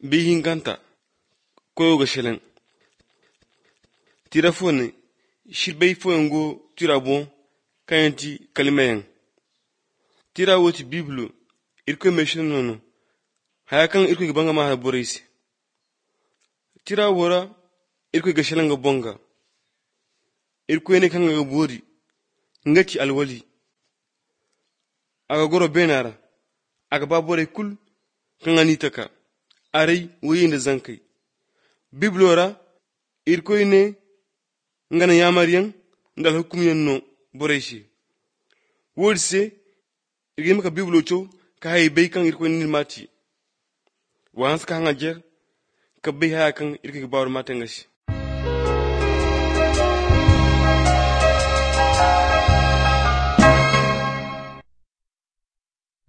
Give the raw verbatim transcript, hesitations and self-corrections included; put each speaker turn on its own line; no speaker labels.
bihin ganta koyo ga shelen tira fone shirbei fongo tira bon kayanti kalimayan tira woti biblo irko meshin nono hayakan irko ga banga ma boris tira wora irko ga shelen ga bonga irko ne kan ga bori ngati alwali aga goro benara aga babore kul kan anita ka arai wuyin da zankai biblora irko ne ngana yamariyan ndal hukumiyan no boreshi wurse irgim ka biblo cho ka hay bay kan irko ni mati wans ka ngajer ka bay ha kan irko bawr matengashi